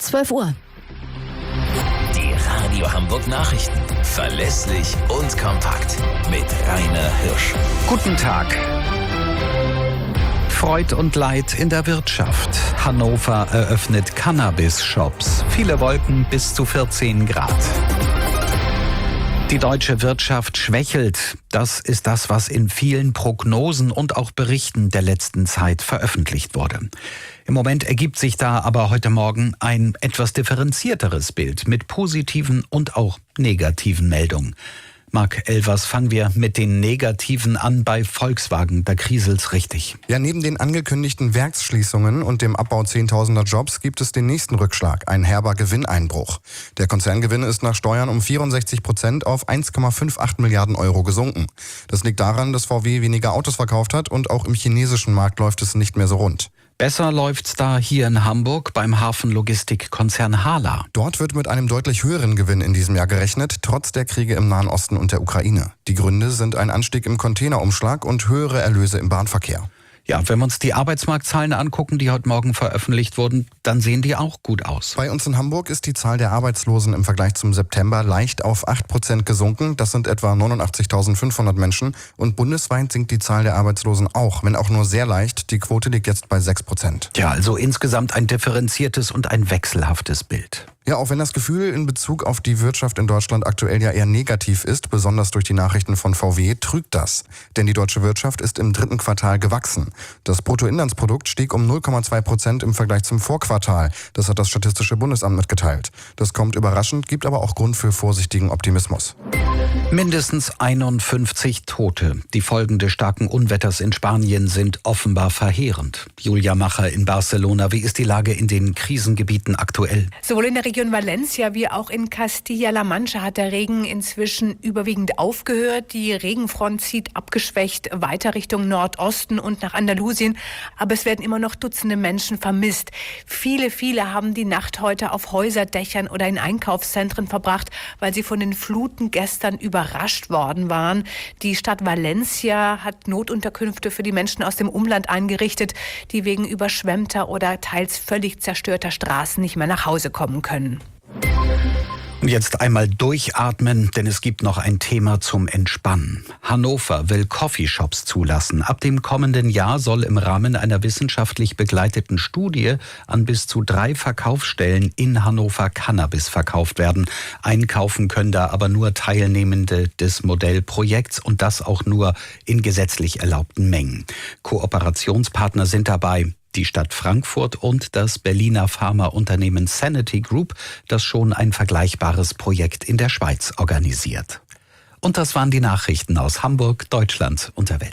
12 Uhr. Die Radio Hamburg Nachrichten. Verlässlich und kompakt. Mit Rainer Hirsch. Guten Tag. Freud und Leid in der Wirtschaft. Hannover eröffnet Cannabis-Shops. Viele Wolken bis zu 14 Grad. Die deutsche Wirtschaft schwächelt. Das ist das, was in vielen Prognosen und auch Berichten der letzten Zeit veröffentlicht wurde. Im Moment ergibt sich da aber heute Morgen ein etwas differenzierteres Bild mit positiven und auch negativen Meldungen. Marc Elvers, fangen wir mit den Negativen an bei Volkswagen. Da kriselt's richtig. Ja, neben den angekündigten Werksschließungen und dem Abbau zehntausender Jobs gibt es den nächsten Rückschlag, ein herber Gewinneinbruch. Der Konzerngewinn ist nach Steuern um 64% auf 1,58 Milliarden Euro gesunken. Das liegt daran, dass VW weniger Autos verkauft hat und auch im chinesischen Markt läuft es nicht mehr so rund. Besser läuft's da hier in Hamburg beim Hafenlogistikkonzern HHLA. Dort wird mit einem deutlich höheren Gewinn in diesem Jahr gerechnet, trotz der Kriege im Nahen Osten und der Ukraine. Die Gründe sind ein Anstieg im Containerumschlag und höhere Erlöse im Bahnverkehr. Ja, wenn wir uns die Arbeitsmarktzahlen angucken, die heute Morgen veröffentlicht wurden, dann sehen die auch gut aus. Bei uns in Hamburg ist die Zahl der Arbeitslosen im Vergleich zum September leicht auf 8% gesunken. Das sind etwa 89.500 Menschen. Und bundesweit sinkt die Zahl der Arbeitslosen auch, wenn auch nur sehr leicht. Die Quote liegt jetzt bei 6%. Ja, also insgesamt ein differenziertes und ein wechselhaftes Bild. Ja, auch wenn das Gefühl in Bezug auf die Wirtschaft in Deutschland aktuell ja eher negativ ist, besonders durch die Nachrichten von VW, trügt das. Denn die deutsche Wirtschaft ist im dritten Quartal gewachsen. Das Bruttoinlandsprodukt stieg um 0,2% im Vergleich zum Vorquartal. Das hat das Statistische Bundesamt mitgeteilt. Das kommt überraschend, gibt aber auch Grund für vorsichtigen Optimismus. Mindestens 51 Tote. Die Folgen des starken Unwetters in Spanien sind offenbar verheerend. Julia Macher in Barcelona, wie ist die Lage in den Krisengebieten aktuell? Sowohl in der Region Valencia wie auch in Castilla-La Mancha hat der Regen inzwischen überwiegend aufgehört. Die Regenfront zieht abgeschwächt weiter Richtung Nordosten und nach Andalusien. Aber es werden immer noch Dutzende Menschen vermisst. Viele haben die Nacht heute auf Häuserdächern oder in Einkaufszentren verbracht, weil sie von den Fluten gestern überrascht worden waren. Die Stadt Valencia hat Notunterkünfte für die Menschen aus dem Umland eingerichtet, die wegen überschwemmter oder teils völlig zerstörter Straßen nicht mehr nach Hause kommen können. Und jetzt einmal durchatmen, denn es gibt noch ein Thema zum Entspannen. Hannover will Coffeeshops zulassen. Ab dem kommenden Jahr soll im Rahmen einer wissenschaftlich begleiteten Studie an bis zu 3 Verkaufsstellen in Hannover Cannabis verkauft werden. Einkaufen können da aber nur Teilnehmende des Modellprojekts und das auch nur in gesetzlich erlaubten Mengen. Kooperationspartner sind dabei die Stadt Frankfurt und das Berliner Pharmaunternehmen Sanity Group, das schon ein vergleichbares Projekt in der Schweiz organisiert. Und das waren die Nachrichten aus Hamburg, Deutschland und der Welt.